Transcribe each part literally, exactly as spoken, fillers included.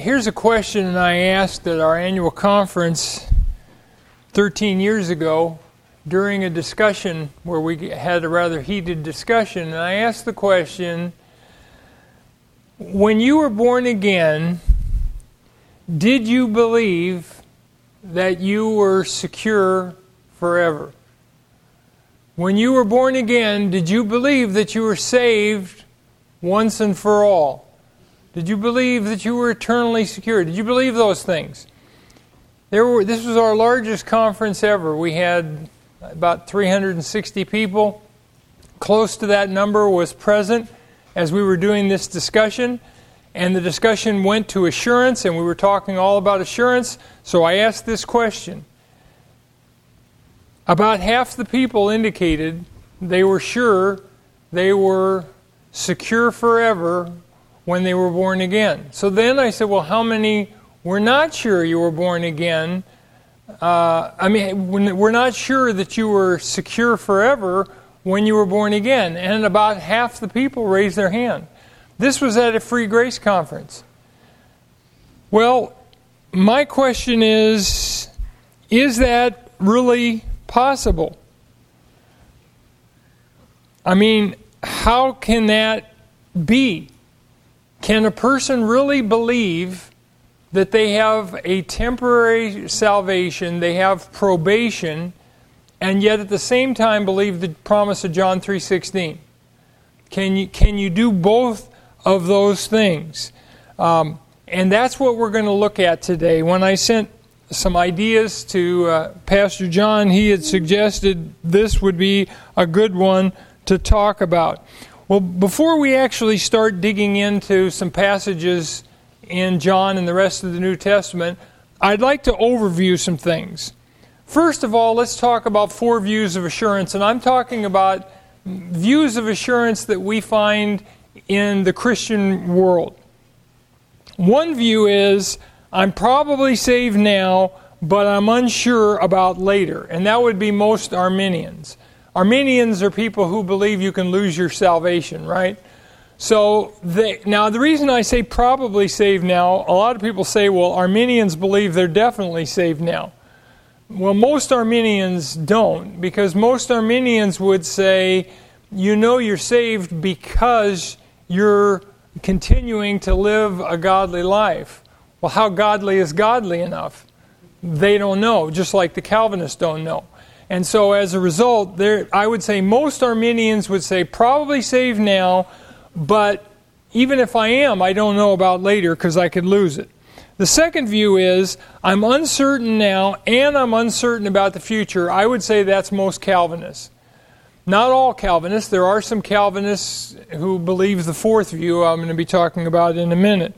here's a question I asked at our annual conference thirteen years ago during a discussion where we had a rather heated discussion. And I asked the question, when you were born again, did you believe that you were secure forever? When you were born again, did you believe that you were saved once and for all? Did you believe that you were eternally secure? Did you believe those things? There were. This was our largest conference ever. We had about three hundred sixty people. Close to that number was present as we were doing this discussion. And the discussion went to assurance, and we were talking all about assurance. So I asked this question. About half the people indicated they were sure they were secure forever when they were born again. So then I said, well, how many were not sure you were born again? Uh, I mean, when we're not sure that you were secure forever when you were born again. And about half the people raised their hand. This was at a Free Grace Conference. Well, my question is, is that really possible? I mean, how can that be? Can a person really believe that they have a temporary salvation, they have probation, and yet at the same time believe the promise of John three sixteen? Can you can you do both of those things? Um, and that's what we're going to look at today. When I sent some ideas to uh, Pastor John, he had suggested this would be a good one to talk about. Well, before we actually start digging into some passages in John and the rest of the New Testament, I'd like to overview some things. First of all, let's talk about four views of assurance, and I'm talking about views of assurance that we find in the Christian world. One view is, I'm probably saved now, but I'm unsure about later, and that would be most Arminians. Arminians are people who believe you can lose your salvation, right? So, they, now the reason I say probably saved now, a lot of people say, well, Arminians believe they're definitely saved now. Well, most Arminians don't, because most Arminians would say, you know you're saved because you're continuing to live a godly life. Well, how godly is godly enough? They don't know, just like the Calvinists don't know. And so as a result, there, I would say most Arminians would say probably saved now, but even if I am, I don't know about later because I could lose it. The second view is, I'm uncertain now and I'm uncertain about the future. I would say that's most Calvinists. Not all Calvinists. There are some Calvinists who believe the fourth view I'm going to be talking about in a minute.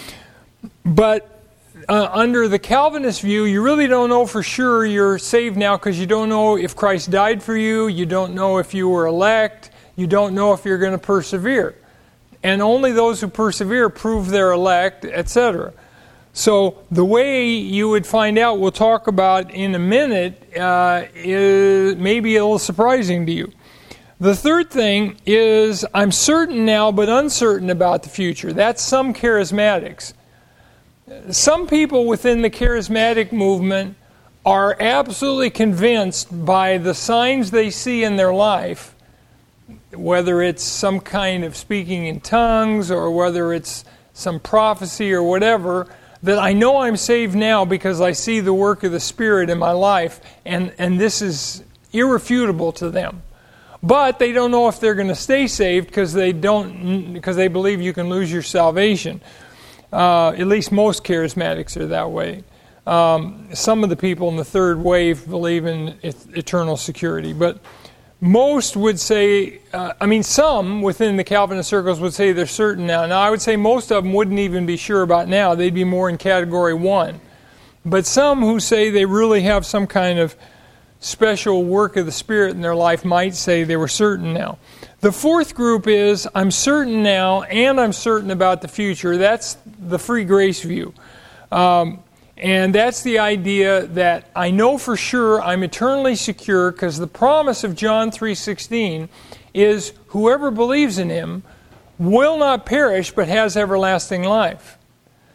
But Uh, under the Calvinist view, you really don't know for sure you're saved now because you don't know if Christ died for you, you don't know if you were elect, you don't know if you're going to persevere. And only those who persevere prove they're elect, et cetera. So the way you would find out, we'll talk about in a minute, uh, is maybe a little surprising to you. The third thing is, I'm certain now but uncertain about the future. That's some charismatics. Some people within the charismatic movement are absolutely convinced by the signs they see in their life, whether it's some kind of speaking in tongues or whether it's some prophecy or whatever, that I know I'm saved now because I see the work of the Spirit in my life, and, and this is irrefutable to them. But they don't know if they're going to stay saved because they don't, because they believe you can lose your salvation. Uh, at least most charismatics are that way. Um, some of the people in the third wave believe in eternal security, but most would say, uh, I mean, some within the Calvinist circles would say they're certain now. Now, I would say most of them wouldn't even be sure about now. They'd be more in category one. But some who say they really have some kind of special work of the Spirit in their life might say they were certain now. The fourth group is, I'm certain now and I'm certain about the future. That's the free grace view. Um, and that's the idea that I know for sure I'm eternally secure because the promise of John three sixteen is whoever believes in Him will not perish but has everlasting life.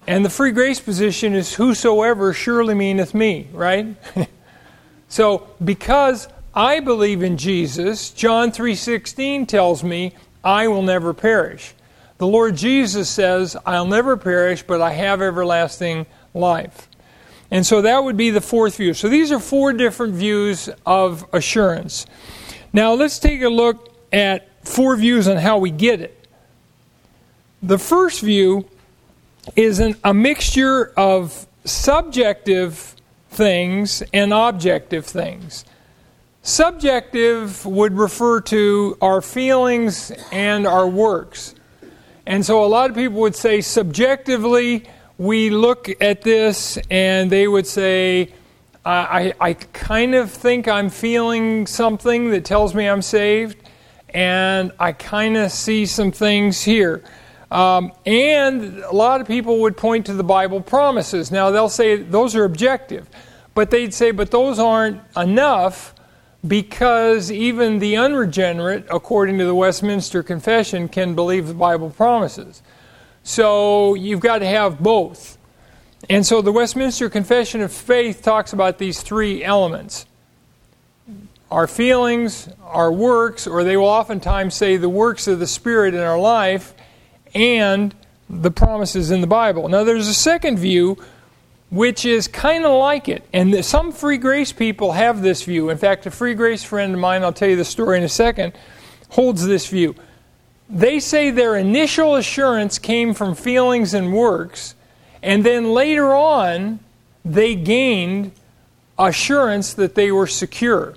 And the free grace position is whosoever surely meaneth me, right? So, because I believe in Jesus, John three sixteen tells me, I will never perish. The Lord Jesus says, I'll never perish, but I have everlasting life. And so that would be the fourth view. So these are four different views of assurance. Now let's take a look at four views on how we get it. The first view is an, a mixture of subjective things and objective things. Subjective would refer to our feelings and our works. And so a lot of people would say subjectively, we look at this and they would say, I, I, I kind of think I'm feeling something that tells me I'm saved, and I kind of see some things here. Um, and a lot of people would point to the Bible promises. Now they'll say those are objective, but they'd say, but those aren't enough, because even the unregenerate, according to the Westminster Confession, can believe the Bible promises. So you've got to have both. And so the Westminster Confession of Faith talks about these three elements. Our feelings, our works, or they will oftentimes say the works of the Spirit in our life, and the promises in the Bible. Now there's a second view which is kind of like it. And some free grace people have this view. In fact, a free grace friend of mine, I'll tell you the story in a second, holds this view. They say their initial assurance came from feelings and works, and then later on, they gained assurance that they were secure.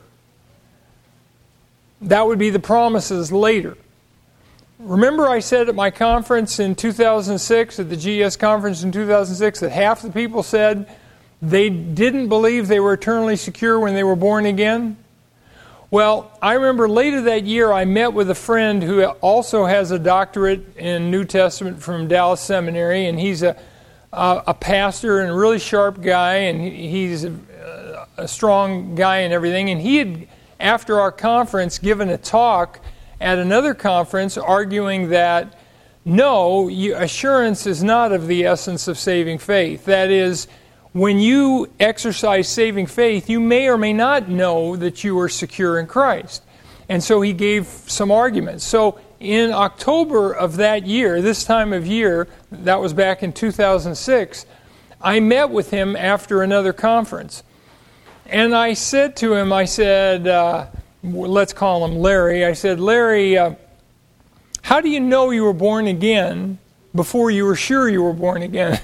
That would be the promises later. Remember I said at my conference in two thousand six, at the G E S conference in two thousand six, that half the people said they didn't believe they were eternally secure when they were born again? Well, I remember later that year I met with a friend who also has a doctorate in New Testament from Dallas Seminary, and he's a, a, a pastor and a really sharp guy, and he's a, a strong guy and everything. And he had, after our conference, given a talk at another conference arguing that, no, you, assurance is not of the essence of saving faith. That is, when you exercise saving faith, you may or may not know that you are secure in Christ. And so he gave some arguments. So in October of that year, this time of year, that was back in two thousand six, I met with him after another conference. And I said to him, I said, uh, let's call him Larry. I said, Larry, uh, how do you know you were born again before you were sure you were born again?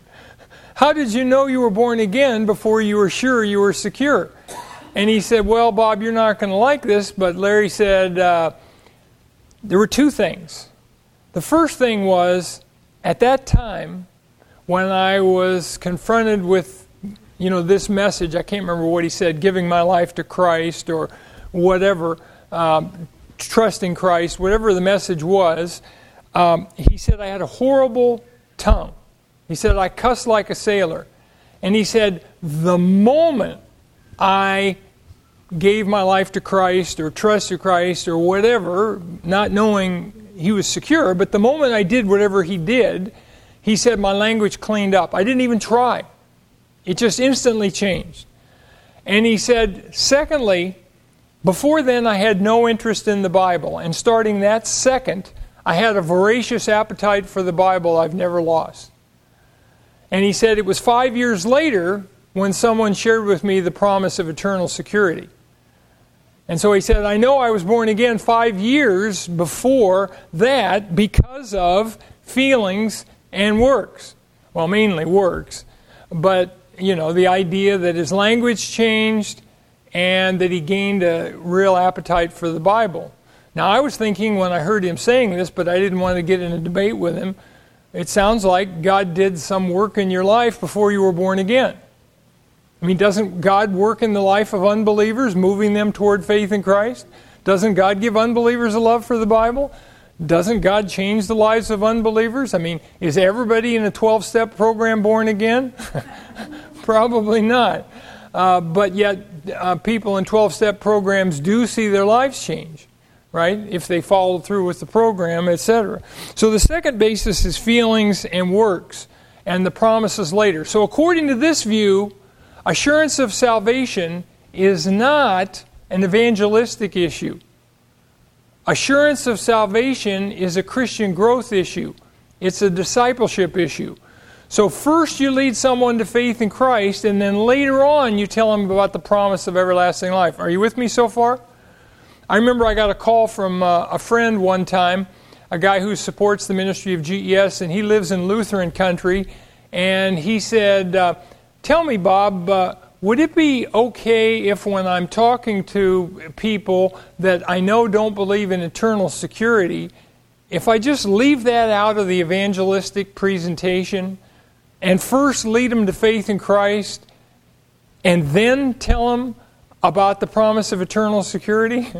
How did you know you were born again before you were sure you were secure? And he said, well, Bob, you're not going to like this, but Larry said, uh, there were two things. The first thing was, at that time, when I was confronted with, you know, this message, I can't remember what he said, giving my life to Christ or whatever, um, trusting Christ, whatever the message was, um, he said I had a horrible tongue. He said I cussed like a sailor. And he said the moment I gave my life to Christ or trusted Christ or whatever, not knowing he was secure, but the moment I did whatever he did, he said my language cleaned up. I didn't even try. It just instantly changed. And he said, secondly, before then I had no interest in the Bible. And starting that second, I had a voracious appetite for the Bible I've never lost. And he said it was five years later when someone shared with me the promise of eternal security. And so he said, I know I was born again five years before that because of feelings and works. Well, mainly works. But, you know, the idea that his language changed and that he gained a real appetite for the Bible. Now, I was thinking when I heard him saying this, but I didn't want to get in a debate with him, it sounds like God did some work in your life before you were born again. I mean, doesn't God work in the life of unbelievers, moving them toward faith in Christ? Doesn't God give unbelievers a love for the Bible? Doesn't God change the lives of unbelievers? I mean, is everybody in a twelve-step program born again? Probably not. Uh, but yet, uh, people in twelve-step programs do see their lives change, right? If they follow through with the program, et cetera. So the second basis is feelings and works. and the promises later. So according to this view, assurance of salvation is not an evangelistic issue. Assurance of salvation is a Christian growth issue. It's a discipleship issue. So first you lead someone to faith in Christ, and then later on you tell them about the promise of everlasting life. Are you with me so far? I remember I got a call from uh, a friend one time, a guy who supports the ministry of G E S, and he lives in Lutheran country, and he said, uh, tell me, Bob, uh, would it be okay if when I'm talking to people that I know don't believe in eternal security, if I just leave that out of the evangelistic presentation and first lead them to faith in Christ and then tell them about the promise of eternal security?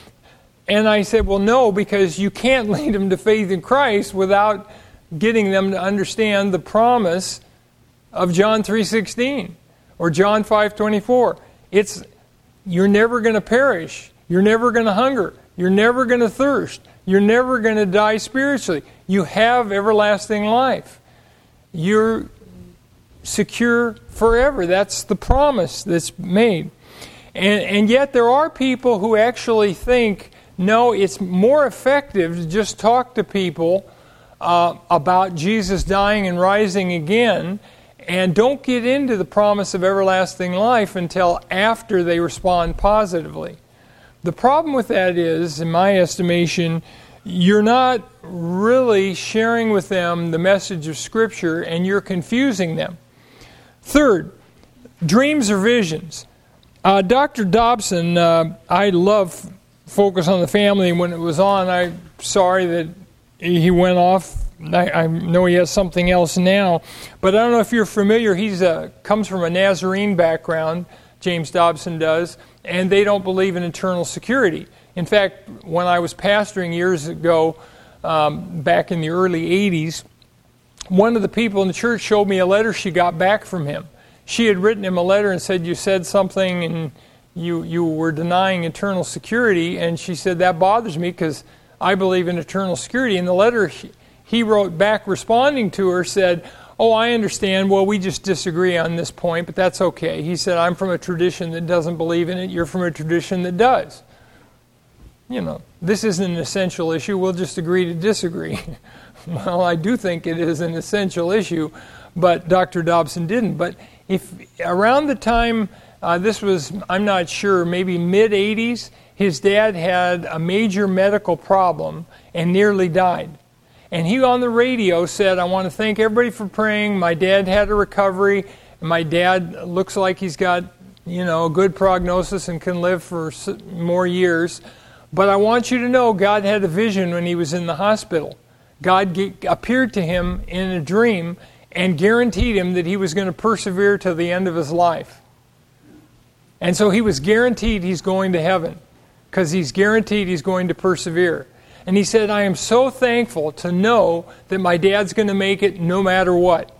And I said, well, no, because you can't lead them to faith in Christ without getting them to understand the promise of John three sixteen or John five twenty-four. It's, you're never going to perish. You're never going to hunger. You're never going to thirst. You're never going to die spiritually. You have everlasting life. You're secure forever. That's the promise that's made. And, and yet there are people who actually think, no, it's more effective to just talk to people uh, about Jesus dying and rising again, and don't get into the promise of everlasting life until after they respond positively. The problem with that is, in my estimation, you're not really sharing with them the message of Scripture, and you're confusing them. Third, dreams or visions. Uh, Doctor Dobson, uh, I love Focus on the Family. When it was on, I'm sorry that he went off. I, I know he has something else now. But I don't know if you're familiar. He comes from a Nazarene background, James Dobson does, and they don't believe in eternal security. In fact, when I was pastoring years ago, um, back in the early eighties, one of the people in the church showed me a letter she got back from him. She had written him a letter and said, you said something and you you were denying eternal security. And she said, that bothers me because I believe in eternal security. And the letter he wrote back responding to her said, oh, I understand. Well, we just disagree on this point, but that's okay. He said, I'm from a tradition that doesn't believe in it. You're from a tradition that does. You know, this isn't an essential issue. We'll just agree to disagree. Well, I do think it is an essential issue, but Doctor Dobson didn't. But if around the time, uh, this was, I'm not sure, maybe mid-eighties, his dad had a major medical problem and nearly died. And he on the radio said, I want to thank everybody for praying. My dad had a recovery. My dad looks like he's got, you know, a good prognosis and can live for more years. But I want you to know God had a vision when he was in the hospital. God ge- appeared to him in a dream and guaranteed him that he was going to persevere to the end of his life. And so he was guaranteed he's going to heaven because he's guaranteed he's going to persevere. And he said, I am so thankful to know that my dad's going to make it no matter what.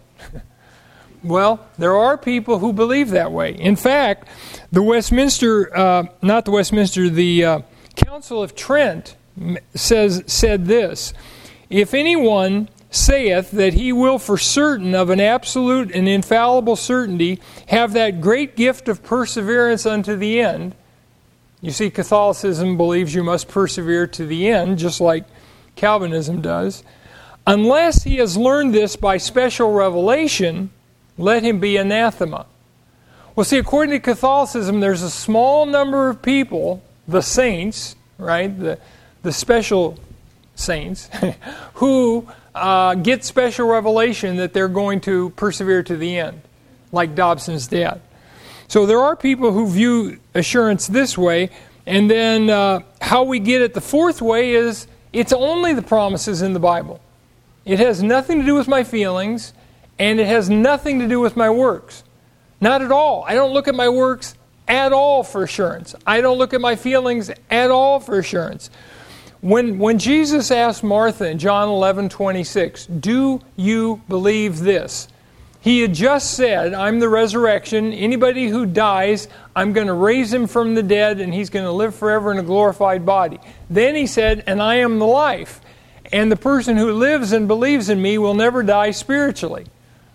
Well, there are people who believe that way. In fact, the Westminster, uh, not the Westminster, the uh, Council of Trent says said this, if anyone saith that he will for certain of an absolute and infallible certainty have that great gift of perseverance unto the end. You see, Catholicism believes you must persevere to the end, just like Calvinism does. Unless he has learned this by special revelation, let him be anathema. Well, see, according to Catholicism, there's a small number of people, the saints, right, the, the special saints, who uh, get special revelation that they're going to persevere to the end, like Dobson's dad. So there are people who view assurance this way, and then uh, how we get it the fourth way is it's only the promises in the Bible. It has nothing to do with my feelings, and it has nothing to do with my works. Not at all. I don't look at my works at all for assurance. I don't look at my feelings at all for assurance. When, when Jesus asked Martha in John eleven twenty-six, do you believe this? He had just said, I'm the resurrection. Anybody who dies, I'm going to raise him from the dead, and he's going to live forever in a glorified body. Then he said, and I am the life. And the person who lives and believes in me will never die spiritually.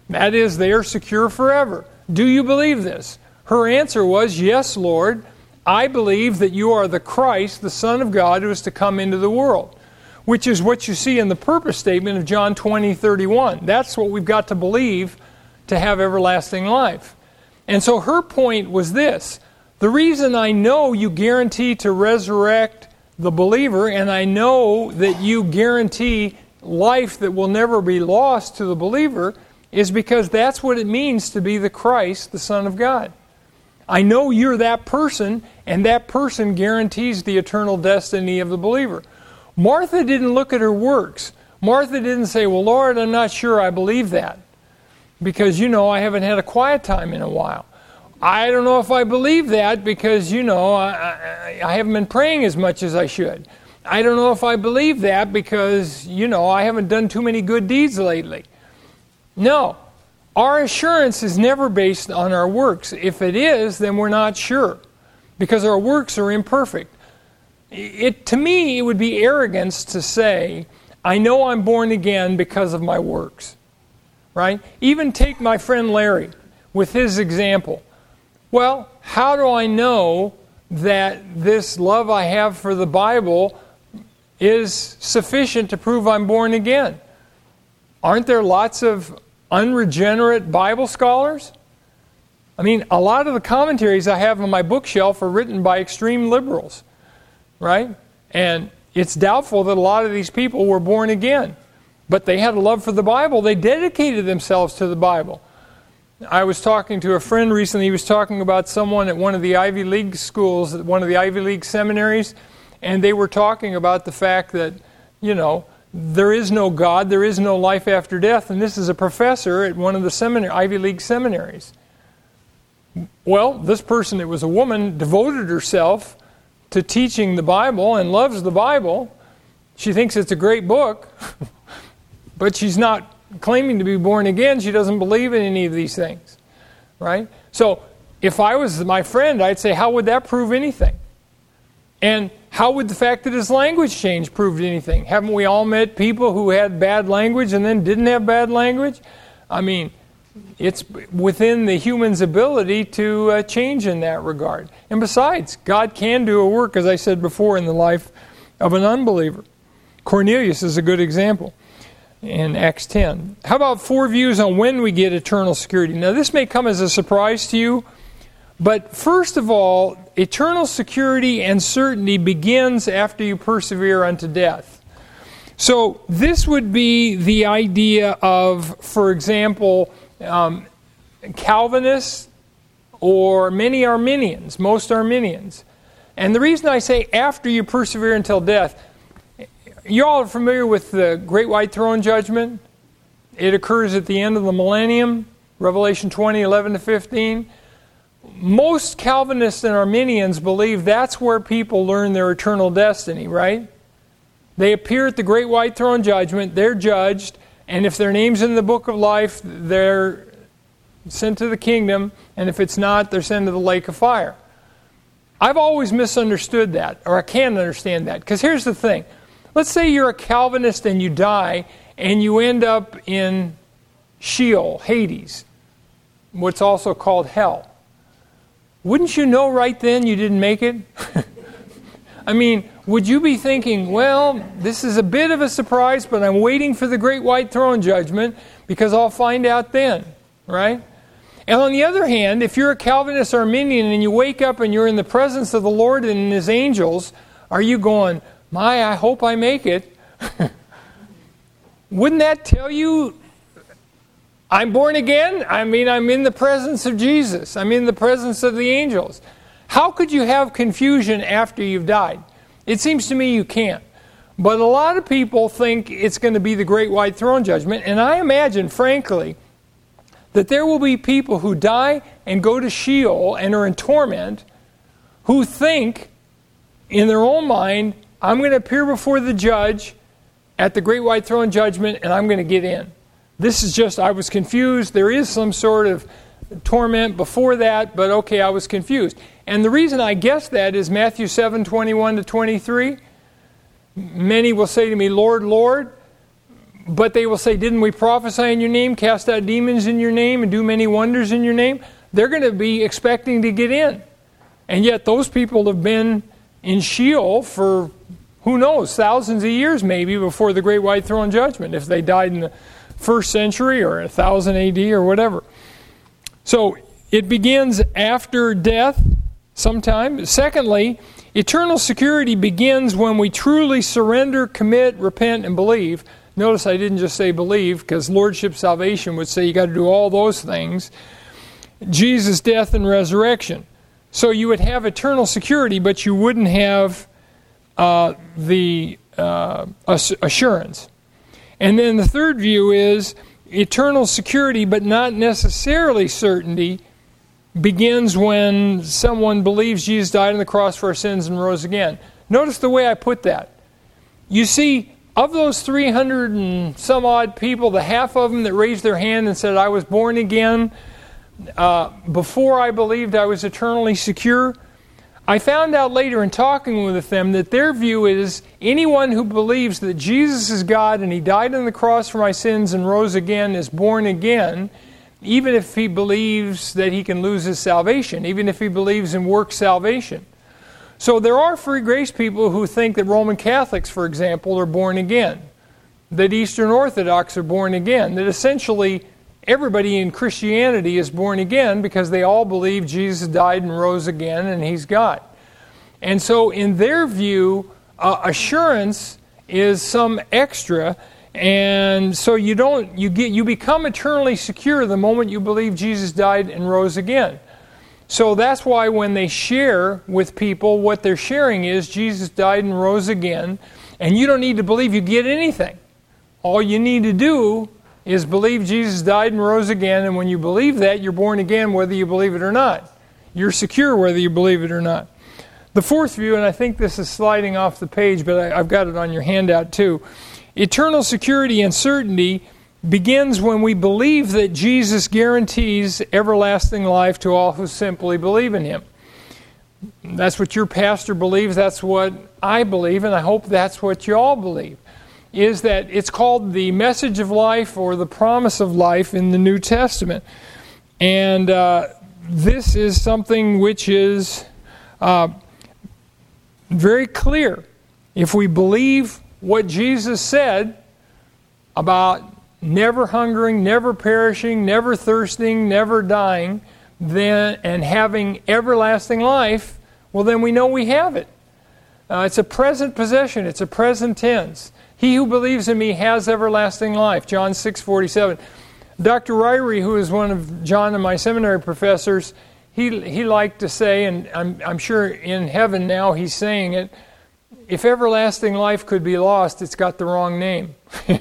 That is, they are secure forever. Do you believe this? Her answer was, yes, Lord. I believe that you are the Christ, the Son of God, who is to come into the world. Which is what you see in the purpose statement of John twenty thirty-one. That's what we've got to believe to have everlasting life. And so her point was this. The reason I know you guarantee to resurrect the believer, and I know that you guarantee life that will never be lost to the believer, is because that's what it means to be the Christ, the Son of God. I know you're that person, and that person guarantees the eternal destiny of the believer. Martha didn't look at her works. Martha didn't say, well, Lord, I'm not sure I believe that. Because, you know, I haven't had a quiet time in a while. I don't know if I believe that because, you know, I, I, I haven't been praying as much as I should. I don't know if I believe that because, you know, I haven't done too many good deeds lately. No. Our assurance is never based on our works. If it is, then we're not sure. Because our works are imperfect. It, to me, it would be arrogance to say, I know I'm born again because of my works. Right? Even take my friend Larry with his example. Well, how do I know that this love I have for the Bible is sufficient to prove I'm born again? Aren't there lots of unregenerate Bible scholars? I mean, a lot of the commentaries I have on my bookshelf are written by extreme liberals. Right? And it's doubtful that a lot of these people were born again. But they had a love for the Bible. They dedicated themselves to the Bible. I was talking to a friend recently. He was talking about someone at one of the Ivy League schools, one of the Ivy League seminaries, and they were talking about the fact that, you know, there is no God, there is no life after death, and this is a professor at one of the seminary, Ivy League seminaries. Well, this person, it was a woman, devoted herself to teaching the Bible and loves the Bible. She thinks it's a great book. But she's not claiming to be born again. She doesn't believe in any of these things. Right? So, if I was my friend, I'd say, how would that prove anything? And how would the fact that his language changed prove anything? Haven't we all met people who had bad language and then didn't have bad language? I mean, it's within the human's ability to uh, change in that regard. And besides, God can do a work, as I said before, in the life of an unbeliever. Cornelius is a good example in Acts ten. How about four views on when we get eternal security? Now, this may come as a surprise to you, but first of all, eternal security and certainty begins after you persevere unto death. So this would be the idea of, for example, um, Calvinists or many Arminians, most Arminians. And the reason I say after you persevere until death, you all are familiar with the Great White Throne Judgment. It occurs at the end of the millennium, Revelation twenty, eleven to fifteen. Most Calvinists and Arminians believe that's where people learn their eternal destiny, right? They appear at the Great White Throne Judgment, they're judged, and if their name's in the book of life, they're sent to the kingdom, and if it's not, they're sent to the lake of fire. I've always misunderstood that, or I can't understand that, because here's the thing. Let's say you're a Calvinist and you die, and you end up in Sheol, Hades, what's also called hell. Wouldn't you know right then you didn't make it? I mean, would you be thinking, well, this is a bit of a surprise, but I'm waiting for the Great White Throne Judgment because I'll find out then, right? And on the other hand, if you're a Calvinist Arminian and you wake up and you're in the presence of the Lord and His angels, are you going, my, I hope I make it? Wouldn't that tell you I'm born again? I mean, I'm in the presence of Jesus. I'm in the presence of the angels. How could you have confusion after you've died? It seems to me you can't. But a lot of people think it's going to be the Great White Throne Judgment. And I imagine, frankly, that there will be people who die and go to Sheol and are in torment who think in their own mind, I'm going to appear before the judge at the Great White Throne Judgment and I'm going to get in. This is just, I was confused. There is some sort of torment before that, but okay, I was confused. And the reason I guess that is Matthew seven, twenty-one to twenty-three. Many will say to me, Lord, Lord, but they will say, didn't we prophesy in your name, cast out demons in your name, and do many wonders in your name? They're going to be expecting to get in. And yet those people have been in Sheol for, who knows, thousands of years maybe before the Great White Throne Judgment, if they died in the first century or one thousand A D or whatever. So it begins after death sometime. Secondly, eternal security begins when we truly surrender, commit, repent, and believe. Notice I didn't just say believe, because Lordship Salvation would say you got to do all those things. Jesus' death and resurrection. So you would have eternal security, but you wouldn't have uh, the uh, assurance. And then the third view is eternal security, but not necessarily certainty, begins when someone believes Jesus died on the cross for our sins and rose again. Notice the way I put that. You see, of those three hundred and some odd people, the half of them that raised their hand and said, I was born again uh, before I believed I was eternally secure, I found out later in talking with them that their view is anyone who believes that Jesus is God and He died on the cross for my sins and rose again is born again, even if he believes that he can lose his salvation, even if he believes in work salvation. So there are free grace people who think that Roman Catholics, for example, are born again, that Eastern Orthodox are born again, that essentially everybody in Christianity is born again because they all believe Jesus died and rose again and He's God. And so in their view, uh, assurance is some extra, and so you don't you get you become eternally secure the moment you believe Jesus died and rose again. So that's why when they share with people, what they're sharing is Jesus died and rose again, and you don't need to believe you get anything. All you need to do is believe Jesus died and rose again, and when you believe that, you're born again whether you believe it or not. You're secure whether you believe it or not. The fourth view, and I think this is sliding off the page, but I, I've got it on your handout too. Eternal security and certainty begins when we believe that Jesus guarantees everlasting life to all who simply believe in Him. That's what your pastor believes, that's what I believe, and I hope that's what you all believe. Is that it's called the message of life or the promise of life in the New Testament. And uh, this is something which is uh, very clear. If we believe what Jesus said about never hungering, never perishing, never thirsting, never dying, then and having everlasting life, well then we know we have it. Uh, it's a present possession. It's a present tense. He who believes in me has everlasting life. John six forty-seven. Doctor Ryrie, who is one of John and my seminary professors, he he liked to say, and I'm, I'm sure in heaven now he's saying it, if everlasting life could be lost, it's got the wrong name.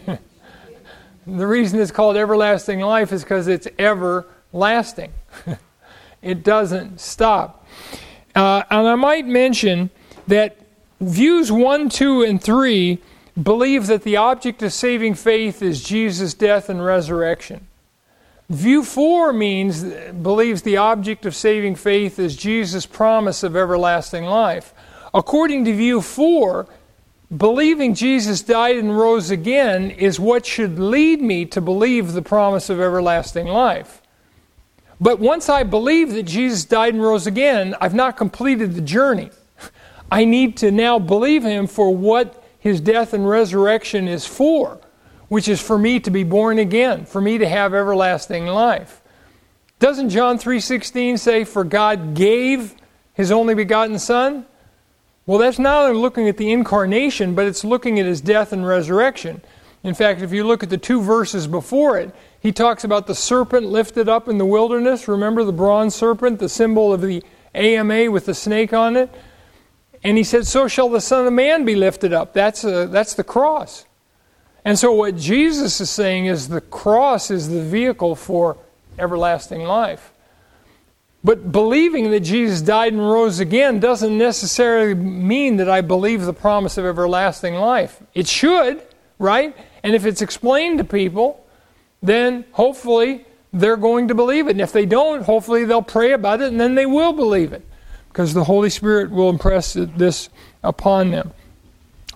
The reason it's called everlasting life is because it's everlasting. It doesn't stop. Uh, and I might mention that views one, two, and three believe that the object of saving faith is Jesus' death and resurrection. View four means believes the object of saving faith is Jesus' promise of everlasting life. According to view four, believing Jesus died and rose again is what should lead me to believe the promise of everlasting life. But once I believe that Jesus died and rose again, I've not completed the journey. I need to now believe Him for what His death and resurrection is for, which is for me to be born again, for me to have everlasting life. Doesn't John three sixteen say, for God gave His only begotten Son? Well, that's not only looking at the incarnation, but it's looking at His death and resurrection. In fact, if you look at the two verses before it, he talks about the serpent lifted up in the wilderness. Remember the bronze serpent, the symbol of the A M A with the snake on it? And he said, so shall the Son of Man be lifted up. That's a, that's the cross. And so what Jesus is saying is the cross is the vehicle for everlasting life. But believing that Jesus died and rose again doesn't necessarily mean that I believe the promise of everlasting life. It should, right? And if it's explained to people, then hopefully they're going to believe it. And if they don't, hopefully they'll pray about it and then they will believe it, because the Holy Spirit will impress this upon them.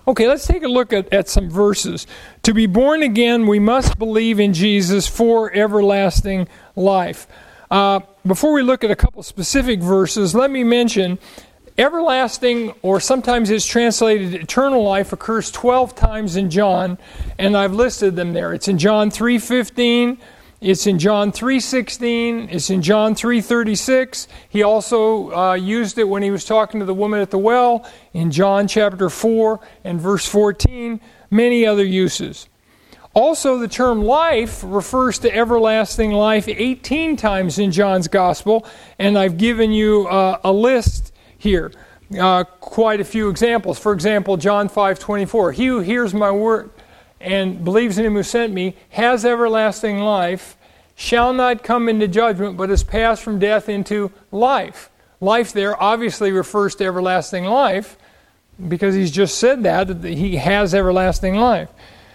Okay, let's take a look at, at some verses. To be born again, we must believe in Jesus for everlasting life. Uh, before we look at a couple specific verses, let me mention everlasting, or sometimes it's translated eternal life, occurs twelve times in John, and I've listed them there. It's in John three fifteen, it's in John three sixteen, it's in John three thirty-six. He also uh, used it when he was talking to the woman at the well in John chapter four and verse fourteen, many other uses. Also, the term life refers to everlasting life eighteen times in John's Gospel, and I've given you uh, a list here, uh, quite a few examples. For example, John five twenty-four, he who hears my word and believes in him who sent me has everlasting life, shall not come into judgment, but is passed from death into life. Life there obviously refers to everlasting life, because he's just said that, that he has everlasting life.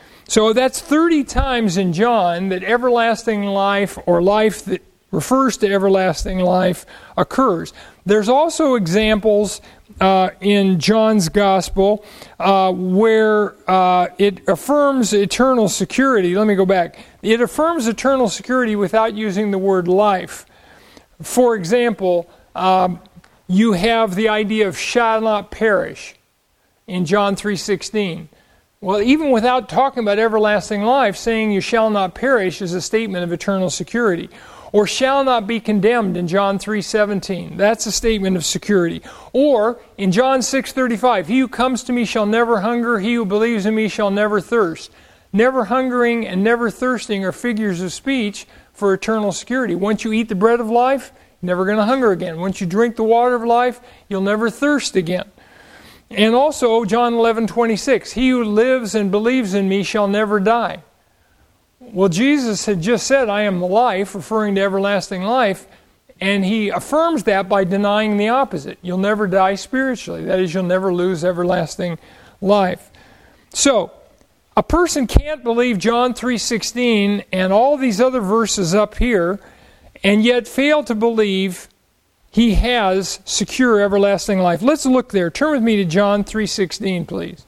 So that's thirty times in John that everlasting life, or life that refers to everlasting life, occurs. There's also examples uh, in John's Gospel uh, where uh, it affirms eternal security. Let me go back. It affirms eternal security without using the word life. For example, um, you have the idea of shall not perish in John three sixteen. Well, even without talking about everlasting life, saying you shall not perish is a statement of eternal security. Or shall not be condemned in John three seventeen. That's a statement of security. Or in John six thirty-five, he who comes to me shall never hunger, he who believes in me shall never thirst. Never hungering and never thirsting are figures of speech for eternal security. Once you eat the bread of life, you're never going to hunger again. Once you drink the water of life, you'll never thirst again. And also John eleven twenty-six, he who lives and believes in me shall never die. Well, Jesus had just said, I am the life, referring to everlasting life, and he affirms that by denying the opposite. You'll never die spiritually. That is, you'll never lose everlasting life. So, a person can't believe John three sixteen and all these other verses up here, and yet fail to believe he has secure everlasting life. Let's look there. Turn with me to John three sixteen, please.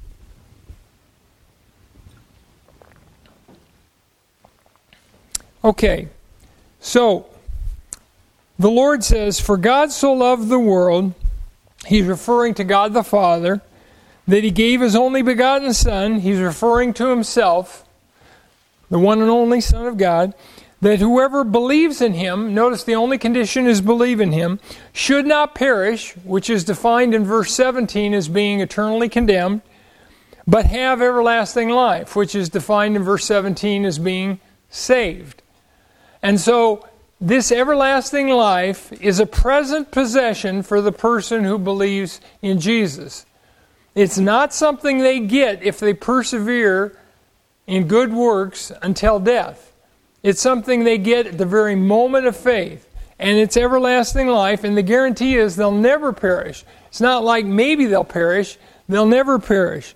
Okay, so the Lord says, for God so loved the world, he's referring to God the Father, that he gave his only begotten Son, he's referring to himself, the one and only Son of God, that whoever believes in him, notice the only condition is believe in him, should not perish, which is defined in verse seventeen as being eternally condemned, but have everlasting life, which is defined in verse seventeen as being saved. And so, this everlasting life is a present possession for the person who believes in Jesus. It's not something they get if they persevere in good works until death. It's something they get at the very moment of faith. And it's everlasting life, and the guarantee is they'll never perish. It's not like maybe they'll perish. They'll never perish.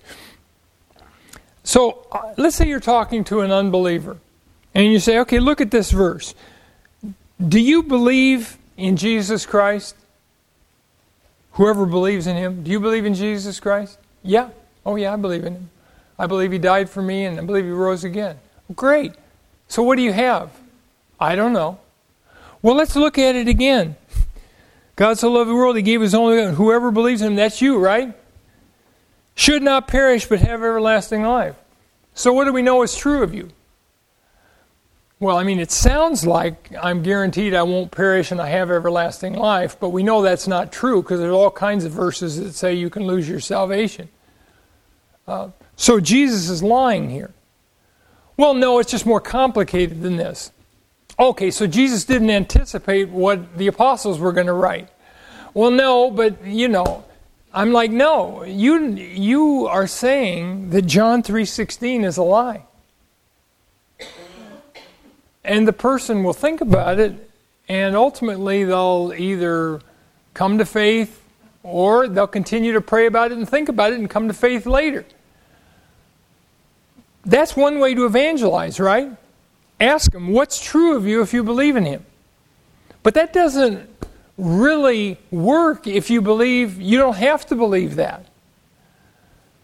So, uh, let's say you're talking to an unbeliever. And you say, okay, look at this verse. Do you believe in Jesus Christ? Whoever believes in him. Do you believe in Jesus Christ? Yeah. Oh yeah, I believe in him. I believe he died for me and I believe he rose again. Great. So what do you have? I don't know. Well, let's look at it again. God so loved the world, he gave his only begotten. Whoever believes in him, that's you, right? Should not perish but have everlasting life. So what do we know is true of you? Well, I mean, it sounds like I'm guaranteed I won't perish and I have everlasting life, but we know that's not true because there's all kinds of verses that say you can lose your salvation. Uh, so Jesus is lying here. Well, no, it's just more complicated than this. Okay, so Jesus didn't anticipate what the apostles were going to write. Well, no, but, you know, I'm like, no, you, you are saying that John three sixteen is a lie. And the person will think about it, and ultimately they'll either come to faith or they'll continue to pray about it and think about it and come to faith later. That's one way to evangelize, right? Ask them, what's true of you if you believe in him? But that doesn't really work if you believe you don't have to believe that.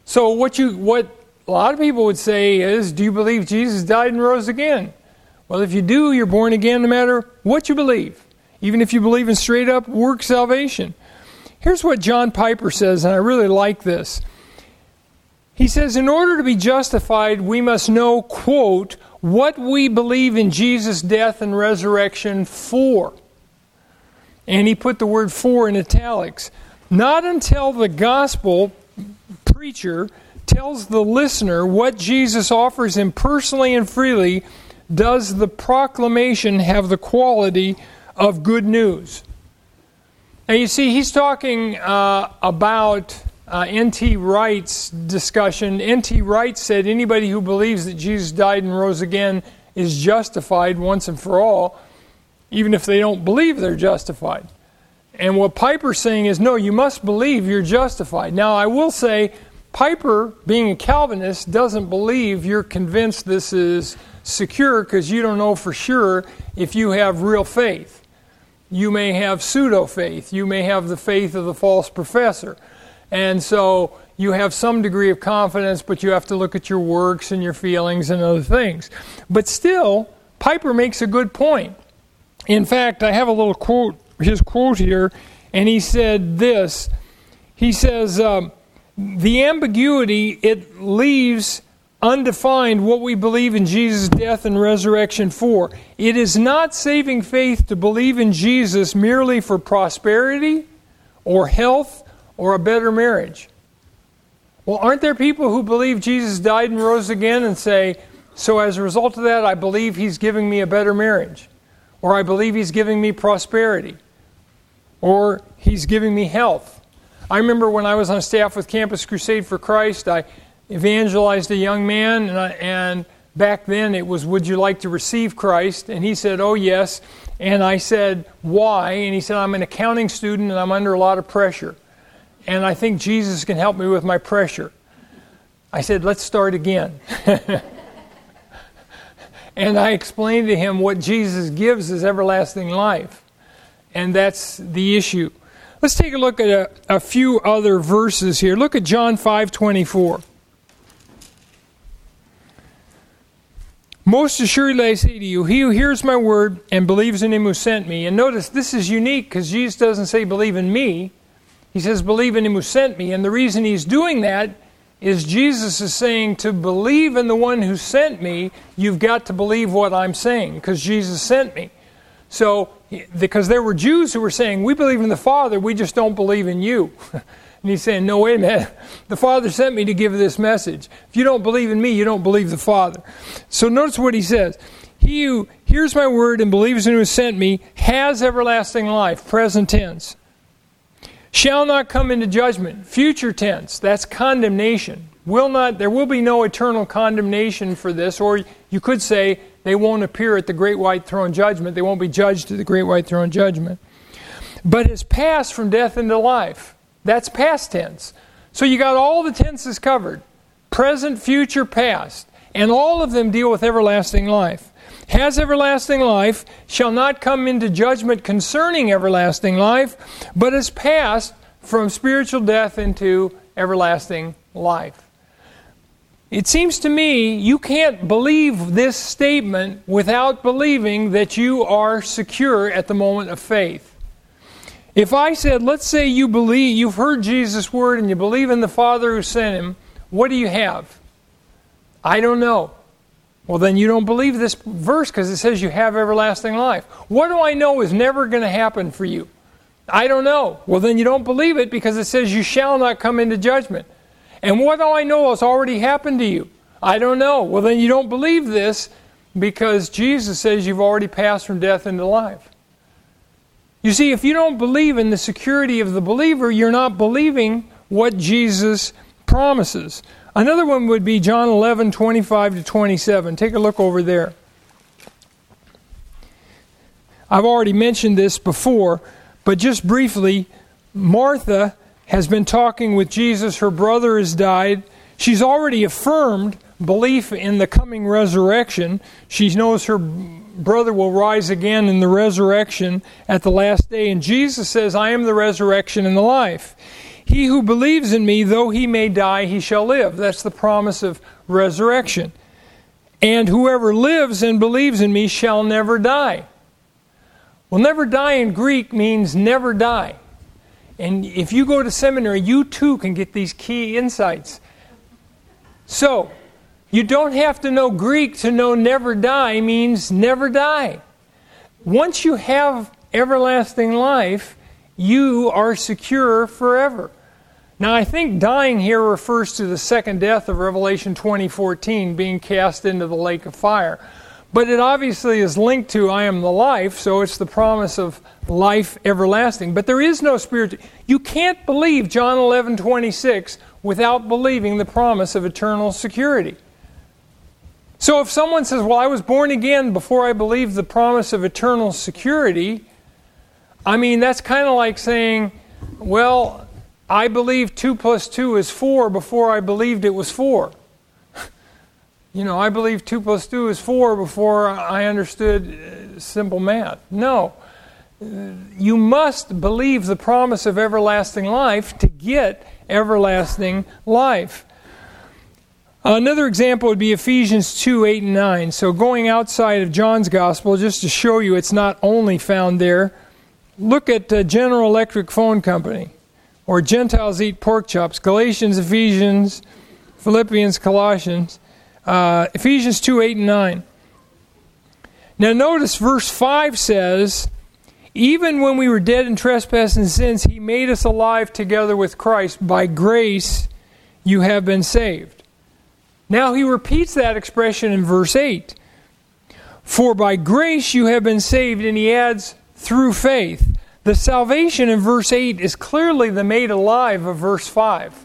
So what you what a lot of people would say is, do you believe Jesus died and rose again? Well, if you do, you're born again no matter what you believe, even if you believe in straight up work salvation. Here's what John Piper says, and I really like this. He says, in order to be justified, we must know, quote, what we believe in Jesus' death and resurrection for. And he put the word for in italics. Not until the gospel preacher tells the listener what Jesus offers him personally and freely does the proclamation have the quality of good news. Now you see, he's talking uh, about uh, N T Wright's discussion. N T Wright said anybody who believes that Jesus died and rose again is justified once and for all, even if they don't believe they're justified. And what Piper's saying is, no, you must believe you're justified. Now I will say, Piper, being a Calvinist, doesn't believe you're convinced this is secure because you don't know for sure if you have real faith. You may have pseudo-faith. You may have the faith of the false professor. And so you have some degree of confidence, but you have to look at your works and your feelings and other things. But still, Piper makes a good point. In fact, I have a little quote, his quote here, and he said this. He says, um, the ambiguity, it leaves undefined what we believe in Jesus' death and resurrection for. It is not saving faith to believe in Jesus merely for prosperity or health or a better marriage. Well, aren't there people who believe Jesus died and rose again and say, so as a result of that, I believe He's giving me a better marriage, or I believe He's giving me prosperity, or He's giving me health. I remember when I was on staff with Campus Crusade for Christ, I evangelized a young man, and, I, and back then it was, would you like to receive Christ? And he said, oh yes. And I said, why? And he said, I'm an accounting student and I'm under a lot of pressure. And I think Jesus can help me with my pressure. I said, let's start again. And I explained to him what Jesus gives is everlasting life. And that's the issue. Let's take a look at a, a few other verses here. Look at John five twenty-four. Most assuredly I say to you, he who hears my word and believes in him who sent me. And notice this is unique because Jesus doesn't say believe in me. He says believe in him who sent me. And the reason he's doing that is Jesus is saying to believe in the one who sent me, you've got to believe what I'm saying because Jesus sent me. So, because there were Jews who were saying, we believe in the Father, we just don't believe in you. And he's saying, no, wait a minute. The Father sent me to give this message. If you don't believe in me, you don't believe the Father. So notice what he says. He who hears my word and believes in who has sent me has everlasting life, present tense. Shall not come into judgment, future tense. That's condemnation. Will not. There will be no eternal condemnation for this. Or you could say they won't appear at the great white throne judgment. They won't be judged at the great white throne judgment. But has passed from death into life. That's past tense. So you got all the tenses covered. Present, future, past. And all of them deal with everlasting life. Has everlasting life, shall not come into judgment concerning everlasting life, but is passed from spiritual death into everlasting life. It seems to me you can't believe this statement without believing that you are secure at the moment of faith. If I said, let's say you believe, you've heard Jesus' word and you believe in the Father who sent him, what do you have? I don't know. Well, then you don't believe this verse because it says you have everlasting life. What do I know is never going to happen for you? I don't know. Well, then you don't believe it because it says you shall not come into judgment. And what do I know has already happened to you? I don't know. Well, then you don't believe this because Jesus says you've already passed from death into life. You see, if you don't believe in the security of the believer, you're not believing what Jesus promises. Another one would be John eleven, twenty-five to twenty-seven. Take a look over there. I've already mentioned this before, but just briefly, Martha has been talking with Jesus. Her brother has died. She's already affirmed belief in the coming resurrection. She knows her brother will rise again in the resurrection at the last day. And Jesus says, I am the resurrection and the life. He who believes in me, though he may die, he shall live. That's the promise of resurrection. And whoever lives and believes in me shall never die. Well, never die in Greek means never die. And if you go to seminary, you too can get these key insights. So, you don't have to know Greek to know never die means never die. Once you have everlasting life, you are secure forever. Now, I think dying here refers to the second death of Revelation twenty fourteen, being cast into the lake of fire. But it obviously is linked to I am the life, so it's the promise of life everlasting. But there is no spiritual... You can't believe John eleven twenty-six without believing the promise of eternal security. So if someone says, well, I was born again before I believed the promise of eternal security, I mean, that's kind of like saying, well, I believed two plus two is four before I believed it was four. You know, I believed two plus two is four before I understood simple math. No. You must believe the promise of everlasting life to get everlasting life. Another example would be Ephesians two, eight, and nine. So going outside of John's Gospel, just to show you it's not only found there, look at uh, General Electric Phone Company, or Gentiles Eat Pork Chops, Galatians, Ephesians, Philippians, Colossians, uh, Ephesians two, eight, and nine. Now notice verse five says, even when we were dead in trespasses and sins, He made us alive together with Christ. By grace you have been saved. Now he repeats that expression in verse eight. For by grace you have been saved, and he adds, through faith. The salvation in verse eight is clearly the made alive of verse five.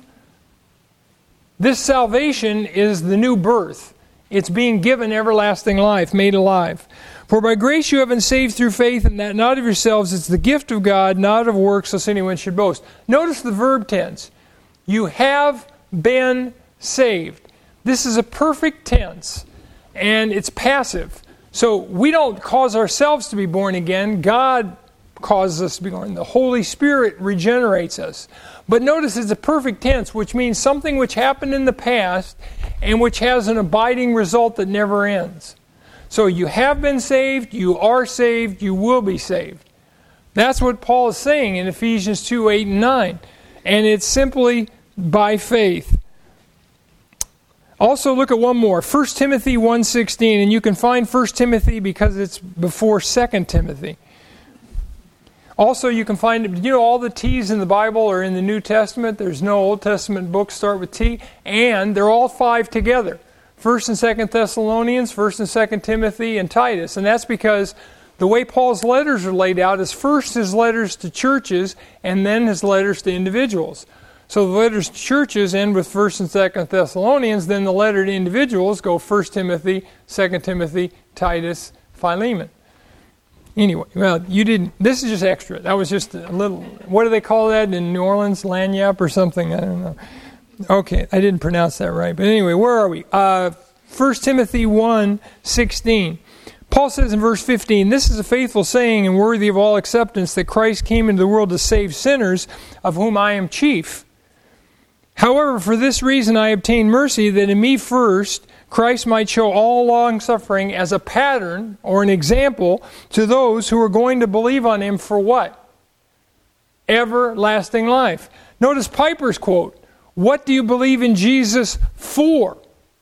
This salvation is the new birth. It's being given everlasting life, made alive. For by grace you have been saved through faith, and that not of yourselves, it's the gift of God, not of works, lest anyone should boast. Notice the verb tense. You have been saved. This is a perfect tense, and it's passive. So we don't cause ourselves to be born again. God causes us to be born. The Holy Spirit regenerates us. But notice it's a perfect tense, which means something which happened in the past and which has an abiding result that never ends. So you have been saved, you are saved, you will be saved. That's what Paul is saying in Ephesians two, eight, and nine. And it's simply by faith. Also look at one more, First Timothy one sixteen, and you can find First Timothy because it's before Second Timothy. Also you can find, you know, all the T's in the Bible are in the New Testament. There's no Old Testament books start with T, and they're all five together. First and Second Thessalonians, First and Second Timothy, and Titus. And that's because the way Paul's letters are laid out is first his letters to churches and then his letters to individuals. So the letters to churches end with First and Second Thessalonians, then the letter to individuals go First Timothy, Second Timothy, Titus, Philemon. Anyway, well, you didn't, this is just extra. That was just a little, what do they call that in New Orleans? Lagniappe or something? I don't know. Okay, I didn't pronounce that right. But anyway, where are we? Uh, First Timothy one sixteen. Paul says in verse fifteen, this is a faithful saying and worthy of all acceptance that Christ came into the world to save sinners, of whom I am chief. However, for this reason I obtained mercy, that in me first Christ might show all long-suffering as a pattern or an example to those who are going to believe on Him for what? Everlasting life. Notice Piper's quote. What do you believe in Jesus for?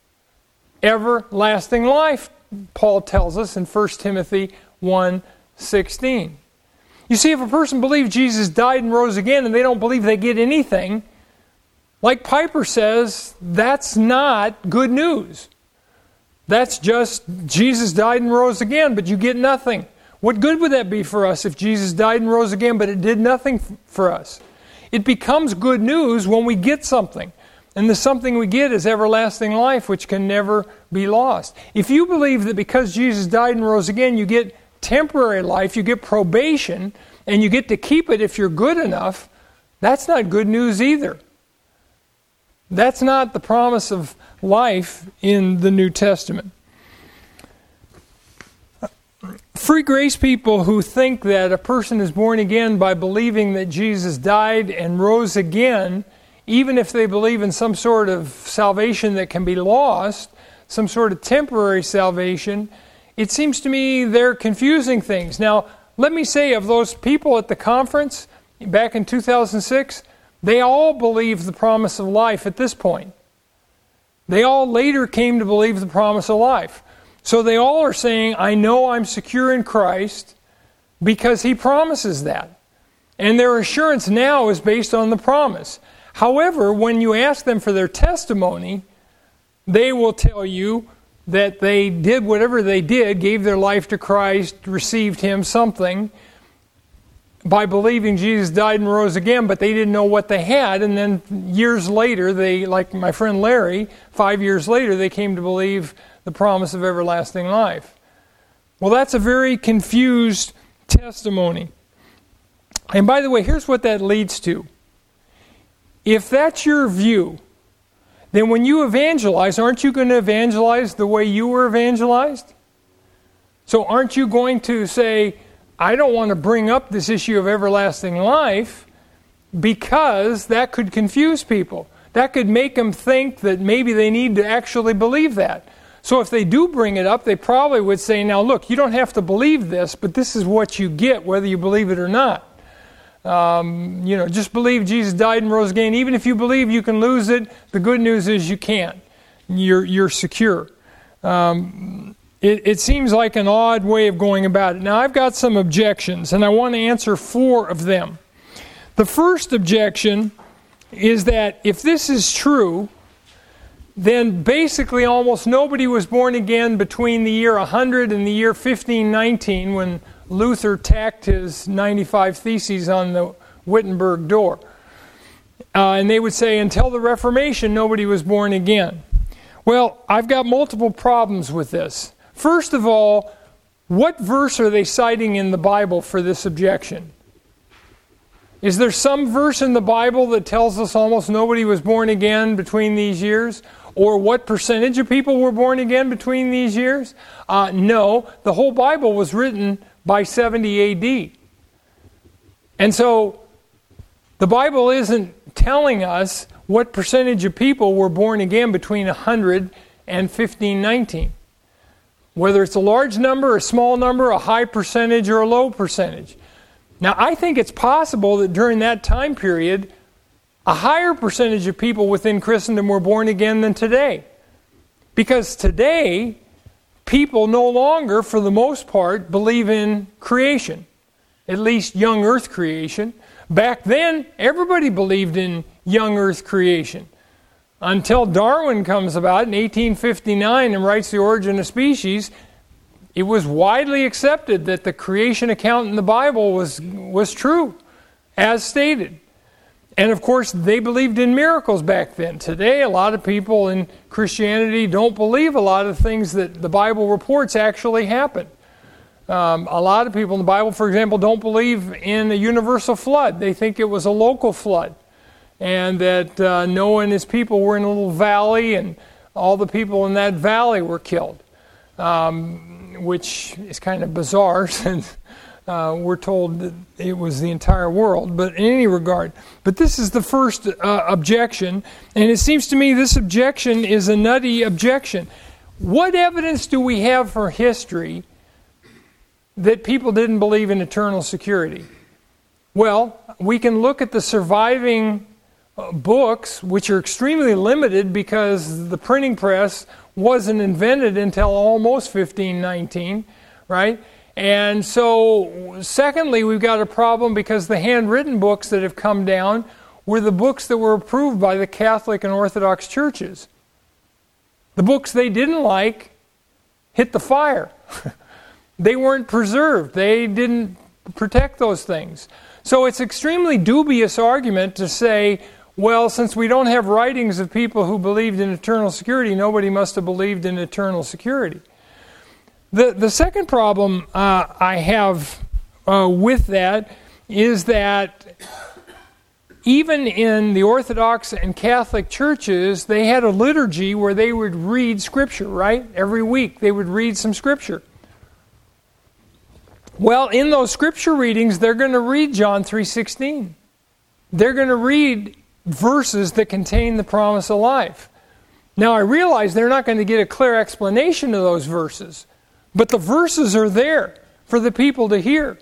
Everlasting life, Paul tells us in First Timothy one sixteen. You see, if a person believes Jesus died and rose again and they don't believe they get anything, like Piper says, that's not good news. That's just Jesus died and rose again, but you get nothing. What good would that be for us if Jesus died and rose again, but it did nothing for us? It becomes good news when we get something. And the something we get is everlasting life, which can never be lost. If you believe that because Jesus died and rose again, you get temporary life, you get probation, and you get to keep it if you're good enough, that's not good news either. That's not the promise of life in the New Testament. Free grace people who think that a person is born again by believing that Jesus died and rose again, even if they believe in some sort of salvation that can be lost, some sort of temporary salvation, it seems to me they're confusing things. Now, let me say, of those people at the conference back in two thousand six, they all believed the promise of life at this point. They all later came to believe the promise of life. So they all are saying, I know I'm secure in Christ because He promises that. And their assurance now is based on the promise. However, when you ask them for their testimony, they will tell you that they did whatever they did, gave their life to Christ, received Him something by believing Jesus died and rose again, but they didn't know what they had. And then years later, they, like my friend Larry, five years later, they came to believe the promise of everlasting life. Well, that's a very confused testimony. And by the way, here's what that leads to. If that's your view, then when you evangelize, aren't you going to evangelize the way you were evangelized? So aren't you going to say, I don't want to bring up this issue of everlasting life because that could confuse people. That could make them think that maybe they need to actually believe that. So if they do bring it up, they probably would say, now look, you don't have to believe this, but this is what you get whether you believe it or not. Um, you know, just believe Jesus died and rose again. Even if you believe you can lose it, the good news is you can't. You're, you're secure. Um, it, it seems like an odd way of going about it. Now, I've got some objections, and I want to answer four of them. The first objection is that if this is true, then basically almost nobody was born again between the year one hundred and the year fifteen nineteen when Luther tacked his ninety-five Theses on the Wittenberg door. Uh, and they would say, until the Reformation, nobody was born again. Well, I've got multiple problems with this. First of all, what verse are they citing in the Bible for this objection? Is there some verse in the Bible that tells us almost nobody was born again between these years? Or what percentage of people were born again between these years? Uh, no, the whole Bible was written by seventy A D. And so the Bible isn't telling us what percentage of people were born again between one hundred and fifteen nineteen. Whether it's a large number, a small number, a high percentage, or a low percentage. Now, I think it's possible that during that time period, a higher percentage of people within Christendom were born again than today. Because today, people no longer, for the most part, believe in creation. At least young earth creation. Back then, everybody believed in young earth creation. Until Darwin comes about in eighteen fifty-nine and writes The Origin of Species, it was widely accepted that the creation account in the Bible was, was true, as stated. And of course, they believed in miracles back then. Today, a lot of people in Christianity don't believe a lot of things that the Bible reports actually happened. Um, a lot of people in the Bible, for example, don't believe in a universal flood. They think it was a local flood. And that uh, Noah and his people were in a little valley and all the people in that valley were killed. Um, which is kind of bizarre since uh, we're told that it was the entire world, but in any regard. But this is the first uh, objection, and it seems to me this objection is a nutty objection. What evidence do we have for history that people didn't believe in eternal security? Well, we can look at the surviving uh, books, which are extremely limited because the printing press wasn't invented until almost fifteen nineteen, right? And so, secondly, we've got a problem because the handwritten books that have come down were the books that were approved by the Catholic and Orthodox churches. The books they didn't like hit the fire. They weren't preserved. They didn't protect those things. So it's an extremely dubious argument to say, well, since we don't have writings of people who believed in eternal security, nobody must have believed in eternal security. The the second problem uh, I have uh, with that is that even in the Orthodox and Catholic churches, they had a liturgy where they would read Scripture, right? Every week they would read some Scripture. Well, in those scripture readings, they're going to read John three sixteen. They're going to read verses that contain the promise of life. Now, I realize they're not going to get a clear explanation of those verses, but the verses are there for the people to hear.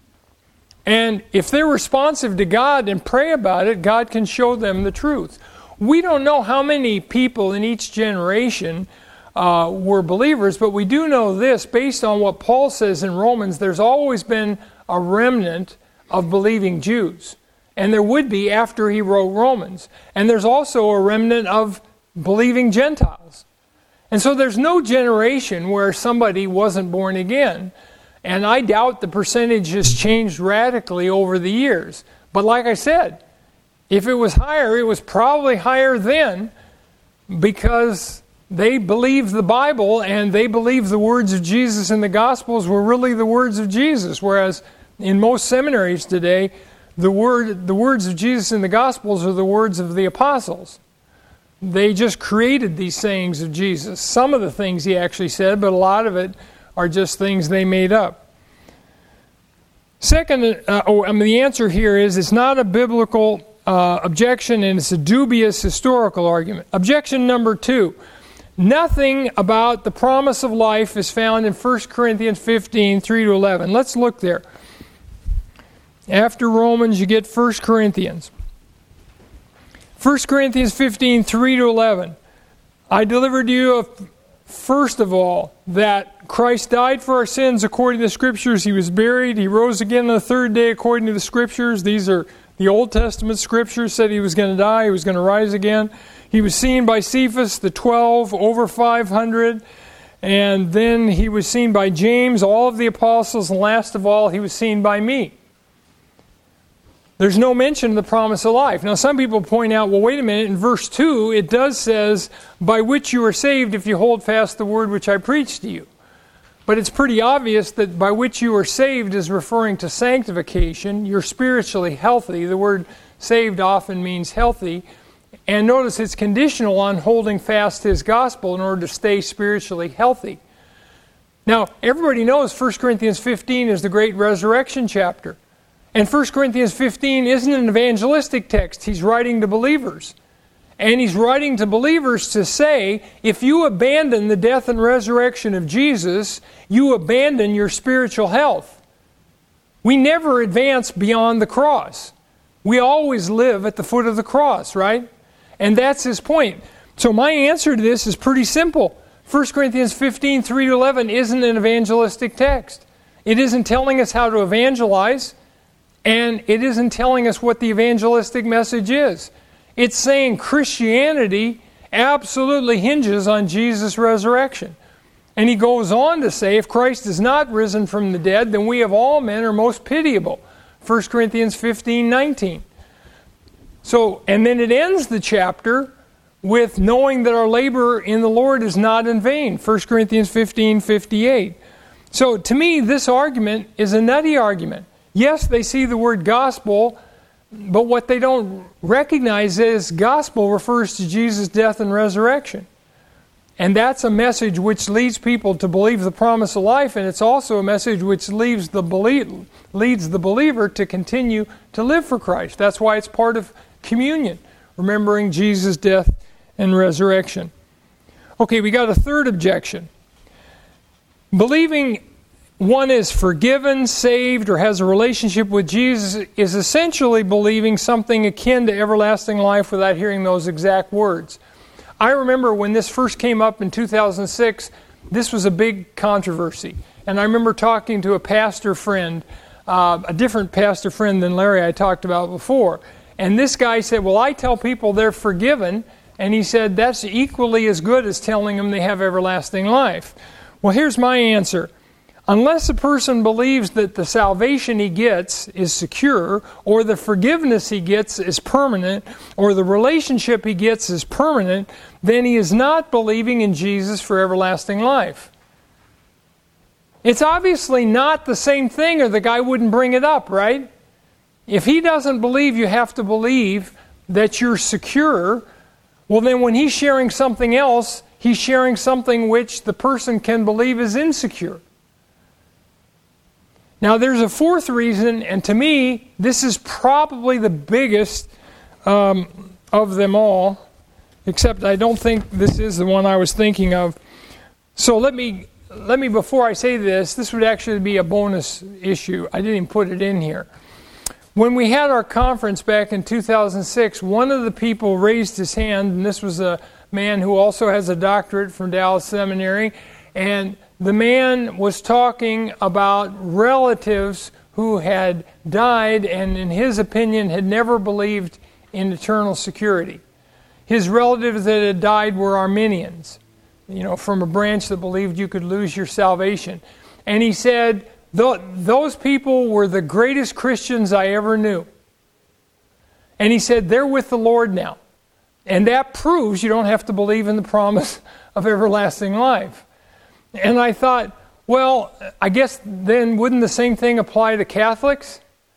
And if they're responsive to God and pray about it, God can show them the truth. We don't know how many people in each generation uh, were believers, but we do know this, based on what Paul says in Romans, there's always been a remnant of believing Jews. And there would be after he wrote Romans. And there's also a remnant of believing Gentiles. And so there's no generation where somebody wasn't born again. And I doubt the percentage has changed radically over the years. But like I said, if it was higher, it was probably higher then, because they believed the Bible and they believed the words of Jesus in the Gospels were really the words of Jesus. Whereas in most seminaries today, the word, the words of Jesus in the Gospels are the words of the apostles. They just created these sayings of Jesus. Some of the things he actually said, but a lot of it are just things they made up. Second, uh, oh, I mean, the answer here is it's not a biblical uh, objection, and it's a dubious historical argument. Objection number two. Nothing about the promise of life is found in First Corinthians fifteen, three to eleven. Let's look there. After Romans, you get First Corinthians. First Corinthians fifteen, three to eleven. I delivered to you, a, first of all, that Christ died for our sins according to the Scriptures. He was buried. He rose again on the third day according to the Scriptures. These are the Old Testament Scriptures. Said he was going to die. He was going to rise again. He was seen by Cephas, the twelve, over five hundred. And then he was seen by James, all of the apostles. And last of all, he was seen by me. There's no mention of the promise of life. Now, some people point out, well, wait a minute, in verse two, it does says, by which you are saved if you hold fast the word which I preached to you. But it's pretty obvious that by which you are saved is referring to sanctification. You're spiritually healthy. The word saved often means healthy. And notice it's conditional on holding fast his gospel in order to stay spiritually healthy. Now, everybody knows First Corinthians fifteen is the great resurrection chapter. And First Corinthians fifteen isn't an evangelistic text. He's writing to believers. And he's writing to believers to say, if you abandon the death and resurrection of Jesus, you abandon your spiritual health. We never advance beyond the cross. We always live at the foot of the cross, right? And that's his point. So my answer to this is pretty simple. First Corinthians fifteen, three to eleven isn't an evangelistic text. It isn't telling us how to evangelize. And it isn't telling us what the evangelistic message is. It's saying Christianity absolutely hinges on Jesus' resurrection. And he goes on to say, if Christ is not risen from the dead, then we of all men are most pitiable. First Corinthians fifteen, nineteen. So, and then it ends the chapter with knowing that our labor in the Lord is not in vain. First Corinthians fifteen, fifty-eight. So to me, this argument is a nutty argument. Yes, they see the word gospel, but what they don't recognize is gospel refers to Jesus' death and resurrection. And that's a message which leads people to believe the promise of life, and it's also a message which leads the, belie- leads the believer to continue to live for Christ. That's why it's part of communion, remembering Jesus' death and resurrection. Okay, we got a third objection. Believing one is forgiven, saved, or has a relationship with Jesus is essentially believing something akin to everlasting life without hearing those exact words. I remember when this first came up in two thousand six, this was a big controversy. And I remember talking to a pastor friend, uh, a different pastor friend than Larry I talked about before. And this guy said, well, I tell people they're forgiven. And he said, that's equally as good as telling them they have everlasting life. Well, here's my answer. Unless a person believes that the salvation he gets is secure, or the forgiveness he gets is permanent, or the relationship he gets is permanent, then he is not believing in Jesus for everlasting life. It's obviously not the same thing, or the guy wouldn't bring it up, right? If he doesn't believe you have to believe that you're secure, well then when he's sharing something else, he's sharing something which the person can believe is insecure. Now, there's a fourth reason, and to me, this is probably the biggest um, of them all, except I don't think this is the one I was thinking of. So let me, let me, before I say this, this would actually be a bonus issue. I didn't even put it in here. When we had our conference back in two thousand six, one of the people raised his hand, and this was a man who also has a doctorate from Dallas Seminary, and the man was talking about relatives who had died and, in his opinion, had never believed in eternal security. His relatives that had died were Arminians, you know, from a branch that believed you could lose your salvation. And he said, those people were the greatest Christians I ever knew. And he said, they're with the Lord now. And that proves you don't have to believe in the promise of everlasting life. And I thought, well, I guess then wouldn't the same thing apply to Catholics?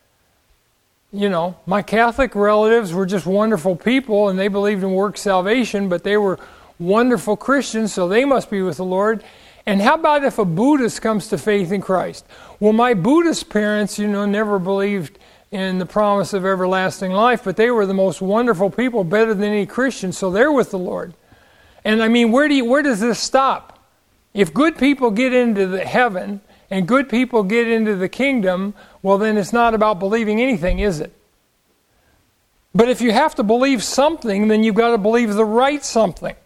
You know, my Catholic relatives were just wonderful people and they believed in work salvation, but they were wonderful Christians, so they must be with the Lord. And how about if a Buddhist comes to faith in Christ? Well, my Buddhist parents, you know, never believed in the promise of everlasting life, but they were the most wonderful people, better than any Christian, so they're with the Lord. And I mean, where do you, where does this stop? If good people get into the heaven and good people get into the kingdom, well, then it's not about believing anything, is it? But if you have to believe something, then you've got to believe the right something.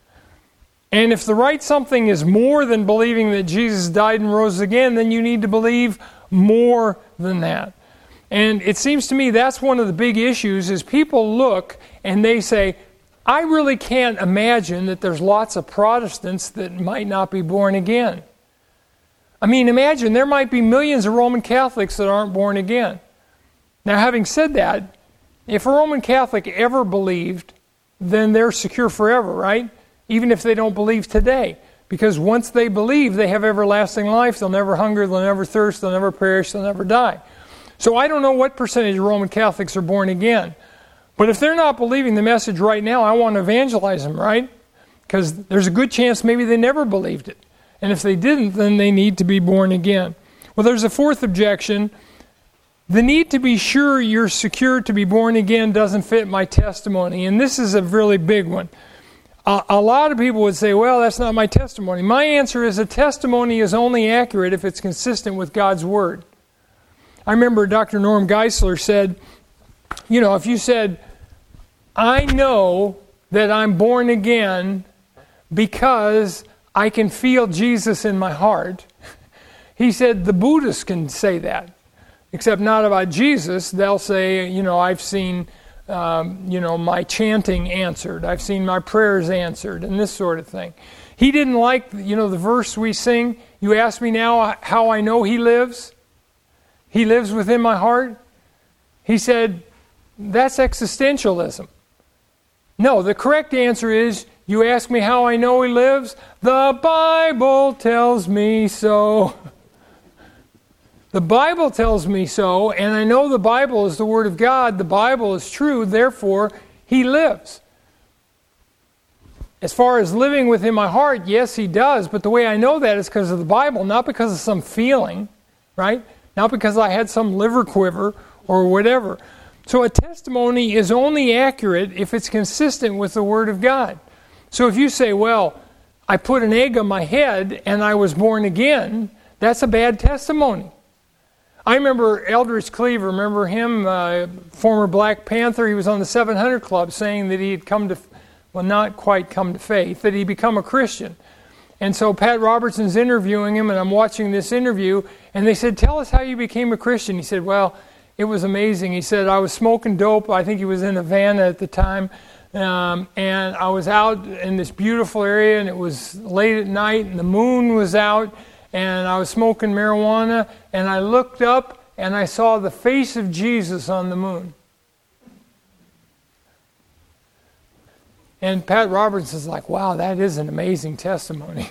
And if the right something is more than believing that Jesus died and rose again, then you need to believe more than that. And it seems to me that's one of the big issues is people look and they say, I really can't imagine that there's lots of Protestants that might not be born again. I mean, imagine there might be millions of Roman Catholics that aren't born again. Now, having said that, if a Roman Catholic ever believed, then they're secure forever, right? Even if they don't believe today. Because once they believe, they have everlasting life. They'll never hunger, they'll never thirst, they'll never perish, they'll never die. So I don't know what percentage of Roman Catholics are born again. But if they're not believing the message right now, I want to evangelize them, right? Because there's a good chance maybe they never believed it. And if they didn't, then they need to be born again. Well, there's a fourth objection. The need to be sure you're secure to be born again doesn't fit my testimony. And this is a really big one. A, a lot of people would say, well, that's not my testimony. My answer is a testimony is only accurate if it's consistent with God's Word. I remember Doctor Norm Geisler said, you know, if you said, I know that I'm born again because I can feel Jesus in my heart, he said the Buddhists can say that, except not about Jesus. They'll say, you know, I've seen, um, you know, my chanting answered. I've seen my prayers answered and this sort of thing. He didn't like, you know, the verse we sing, you ask me now how I know He lives? He lives within my heart? He said, that's existentialism. No, the correct answer is, you ask me how I know He lives? The Bible tells me so. The Bible tells me so, and I know the Bible is the Word of God. The Bible is true, therefore He lives. As far as living within my heart, yes, He does, but the way I know that is because of the Bible, not because of some feeling, right? Not because I had some liver quiver or whatever. So a testimony is only accurate if it's consistent with the Word of God. So if you say, well, I put an egg on my head and I was born again, that's a bad testimony. I remember Eldridge Cleaver, remember him, uh, former Black Panther, he was on the seven hundred Club saying that he had come to, well, not quite come to faith, that he'd become a Christian. And so Pat Robertson's interviewing him, and I'm watching this interview, and they said, tell us how you became a Christian. He said, well, it was amazing. He said, I was smoking dope. I think he was in Havana at the time. Um, and I was out in this beautiful area, and it was late at night, and the moon was out, and I was smoking marijuana, and I looked up, and I saw the face of Jesus on the moon. And Pat Roberts is like, wow, that is an amazing testimony.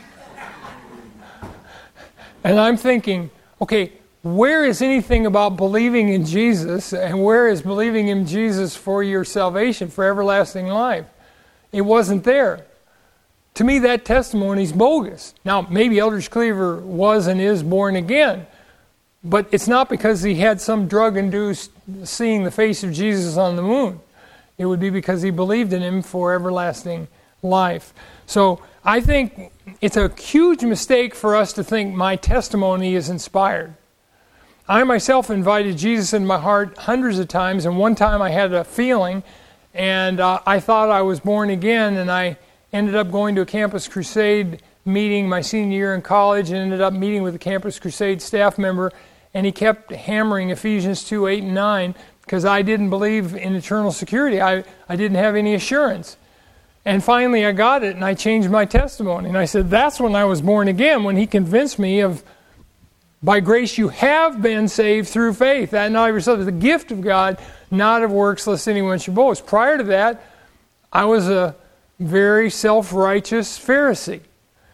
And I'm thinking, okay, where is anything about believing in Jesus, and where is believing in Jesus for your salvation, for everlasting life? It wasn't there. To me, that testimony is bogus. Now, maybe Eldridge Cleaver was and is born again, But it's not because he had some drug-induced seeing the face of Jesus on the moon. It would be because he believed in him for everlasting life. So I think it's a huge mistake for us to think my testimony is inspired. I myself invited Jesus in my heart hundreds of times, and one time I had a feeling, and uh, I thought I was born again, and I ended up going to a Campus Crusade meeting my senior year in college, and ended up meeting with a Campus Crusade staff member, and he kept hammering Ephesians two, eight, and nine, because I didn't believe in eternal security. I, I didn't have any assurance. And finally I got it, and I changed my testimony. And I said, that's when I was born again, when he convinced me of, by grace you have been saved through faith. That not of yourself is the gift of God, not of works, lest anyone should boast. Prior to that, I was a very self-righteous Pharisee.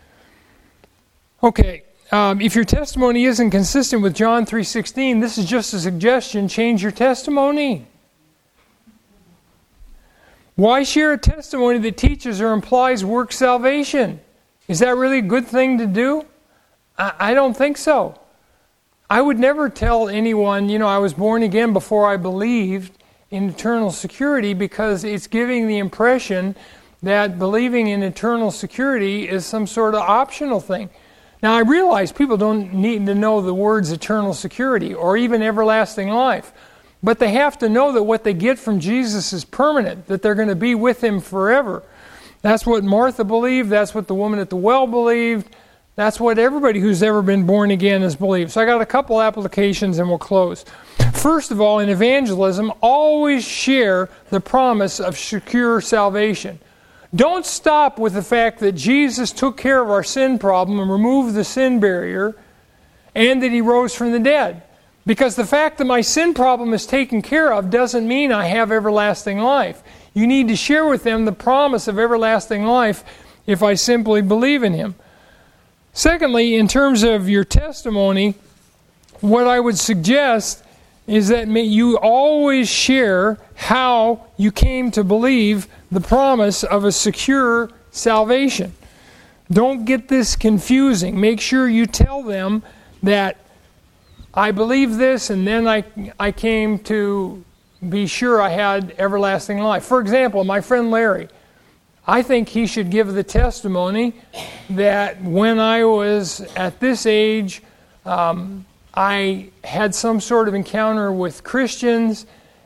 Okay, um, if your testimony isn't consistent with John three sixteen, this is just a suggestion, change your testimony. Why share a testimony that teaches or implies work salvation? Is that really a good thing to do? I, I don't think so. I would never tell anyone, you know, I was born again before I believed in eternal security, because it's giving the impression that believing in eternal security is some sort of optional thing. Now, I realize people don't need to know the words eternal security or even everlasting life. But they have to know that what they get from Jesus is permanent, that they're going to be with him forever. That's what Martha believed. That's what the woman at the well believed. That's what everybody who's ever been born again has believed. So I got a couple applications and we'll close. First of all, in evangelism, always share the promise of secure salvation. Don't stop with the fact that Jesus took care of our sin problem and removed the sin barrier, and that he rose from the dead. Because the fact that my sin problem is taken care of doesn't mean I have everlasting life. You need to share with them the promise of everlasting life if I simply believe in him. Secondly, in terms of your testimony, what I would suggest is that you always share how you came to believe the promise of a secure salvation. Don't get this confusing. Make sure you tell them that I believe this, and then I, I came to be sure I had everlasting life. For example, my friend Larry, I think he should give the testimony that when I was at this age, um, I had some sort of encounter with Christians,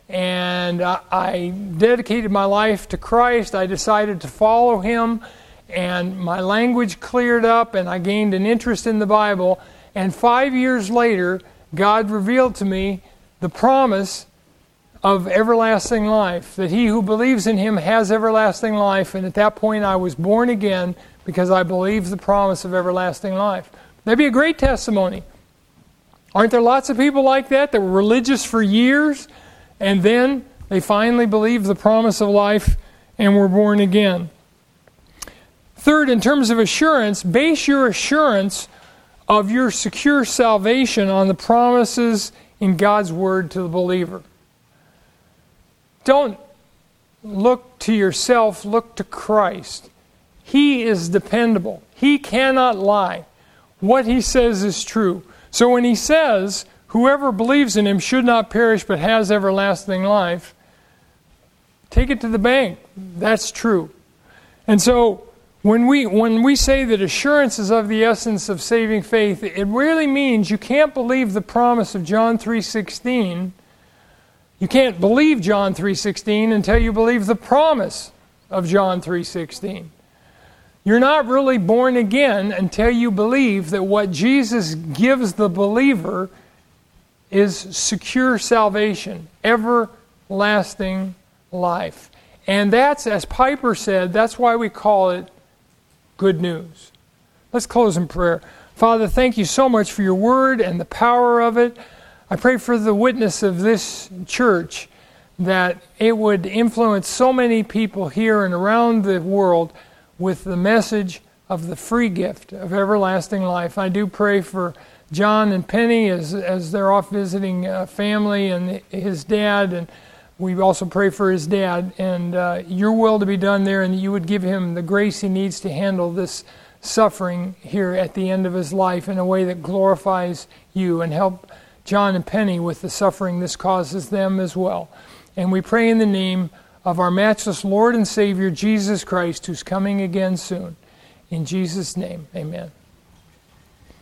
and I, I dedicated my life to Christ. I decided to follow him, and my language cleared up, and I gained an interest in the Bible. And five years later, God revealed to me the promise of everlasting life, that he who believes in him has everlasting life. And at that point I was born again because I believed the promise of everlasting life. That'd be a great testimony. Aren't there lots of people like that that were religious for years, and then they finally believed the promise of life and were born again? Third, in terms of assurance, base your assurance of your secure salvation on the promises in God's Word to the believer. Don't look to yourself, look to Christ. He is dependable. He cannot lie. What he says is true. So when he says, whoever believes in him should not perish but has everlasting life, take it to the bank. That's true. And so when we when we say that assurance is of the essence of saving faith, it really means you can't believe the promise of John three sixteen. You can't believe John three sixteen until you believe the promise of John three sixteen. You're not really born again until you believe that what Jesus gives the believer is secure salvation, everlasting life. And that's, as Piper said, that's why we call it good news. Let's close in prayer. Father, thank you so much for your word and the power of it. I pray for the witness of this church, that it would influence so many people here and around the world with the message of the free gift of everlasting life. I do pray for John and Penny as as they're off visiting uh, family and his dad, and we also pray for his dad, and uh, your will to be done there, and you would give him the grace he needs to handle this suffering here at the end of his life in a way that glorifies you, and help John and Penny with the suffering this causes them as well. And we pray in the name of our matchless Lord and Savior, Jesus Christ, who's coming again soon. In Jesus' name, amen.